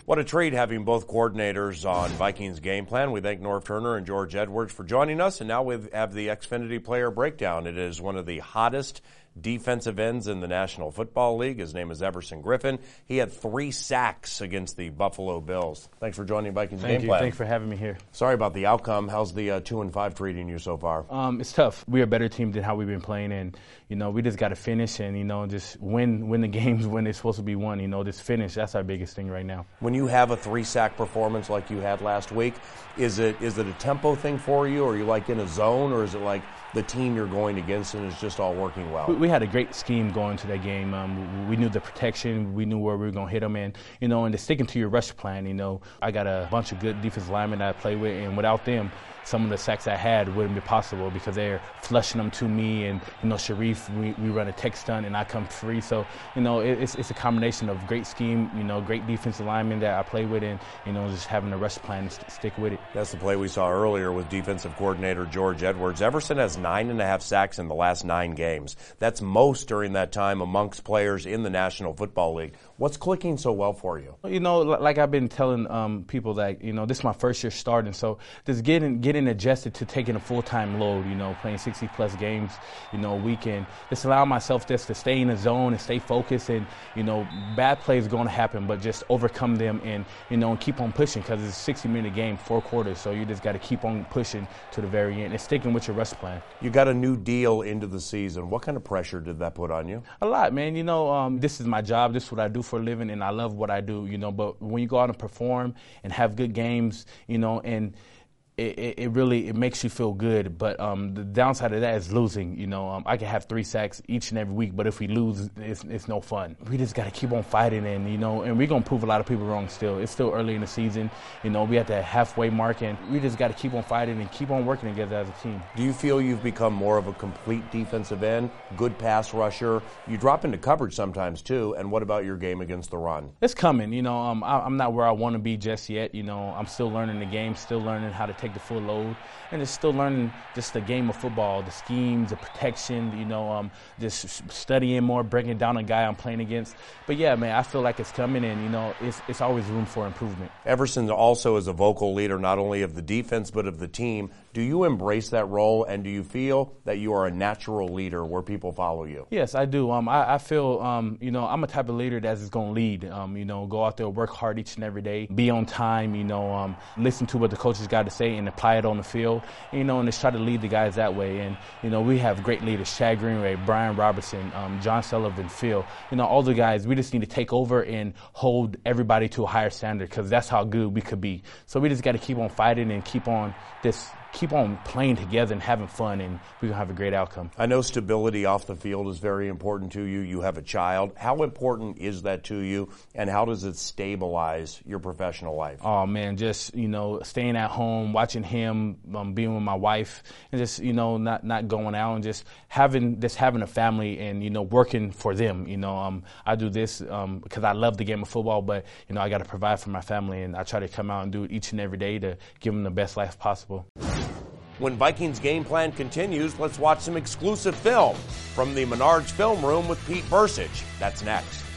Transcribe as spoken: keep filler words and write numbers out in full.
What a treat having both coordinators on Vikings Game Plan. We thank Norv Turner and George Edwards for joining us, and now we have the Xfinity Player Breakdown. It is one of the hottest defensive ends in the National Football League. His name is Everson Griffen. He had three sacks against the Buffalo Bills. Thanks for joining Vikings Thank Game you. Plan. Thanks for having me here. Sorry about the outcome. How's the uh, two and five treating you so far? Um, it's tough. We're a better team than how we've been playing, and you know we just got to finish and you know just win win the games when they're supposed to be won. You know, just finish. That's our biggest thing right now. When you have a three sack performance like you had last week, is it is it a tempo thing for you, or are you like in a zone, or is it like the team you're going against and it's just all working well? We, we had a great scheme going to that game. Um, we knew the protection. We knew where we were going to hit them, and you know, and to sticking to your rush plan. You know, I got a bunch of good defensive linemen that I play with, and without them, some of the sacks I had wouldn't be possible because they're flushing them to me, and you know, Sharif, we, we run a tech stunt and I come free. So you know, it, it's it's a combination of great scheme, you know, great defensive linemen that I play with, and you know, just having a rush plan to st- stick with it. That's the play we saw earlier with defensive coordinator George Edwards. Everson has nine and a half sacks in the last nine games. That's most during that time amongst players in the National Football League. What's clicking so well for you? You know, like I've been telling um, people that, you know, this is my first year starting, so just getting getting adjusted to taking a full-time load, you know, playing sixty plus games, you know, a weekend. Just allow myself just to stay in the zone and stay focused, and, you know, bad plays are going to happen, but just overcome them and, you know, and keep on pushing because it's a sixty minute game, four quarters, so you just got to keep on pushing to the very end and sticking with your rush plan. You got a new deal into the season. What kind of pressure did that put on you? A lot, man. You know, um, this is my job. This is what I do for a living, and I love what I do, you know, but when you go out and perform and have good games, you know, and It, it, it really it makes you feel good, but um, the downside of that is losing. You know, um, I can have three sacks each and every week, but if we lose, it's, it's no fun. We just got to keep on fighting, and you know, and we're gonna prove a lot of people wrong. Still, it's still early in the season. You know, we at the halfway mark, and we just got to keep on fighting and keep on working together as a team. Do you feel you've become more of a complete defensive end, good pass rusher? You drop into coverage sometimes too. And what about your game against the run? It's coming. You know, um, I, I'm not where I want to be just yet. You know, I'm still learning the game, still learning how to take the full load, and just still learning just the game of football, the schemes, the protection, you know, um, just studying more, breaking down a guy I'm playing against. But yeah, man, I feel like it's coming, and you know, it's it's always room for improvement. Everson also is a vocal leader not only of the defense but of the team. Do you embrace that role, and do you feel that you are a natural leader where people follow you? Yes, I do. Um, I, I feel, um, you know, I'm a type of leader that's just going to lead. Um, you know, go out there, work hard each and every day, be on time, you know, um, listen to what the coaches got to say and apply it on the field, you know, and just try to lead the guys that way. And, you know, we have great leaders, Shad Greenway, Brian Robertson, um, John Sullivan, Phil, you know, all the guys. We just need to take over and hold everybody to a higher standard because that's how good we could be. So we just got to keep on fighting and keep on this keep on playing together and having fun, and we're going to have a great outcome. I know stability off the field is very important to you. You have a child. How important is that to you, and how does it stabilize your professional life? Oh, man, just, you know, staying at home, watching him, um, being with my wife, and just, you know, not, not going out, and just having just having a family and, you know, working for them. You know, um, I do this um, because I love the game of football, but, you know, I got to provide for my family, and I try to come out and do it each and every day to give them the best life possible. When Vikings Game Plan continues, let's watch some exclusive film from the Menards Film Room with Pete Bercich. That's next.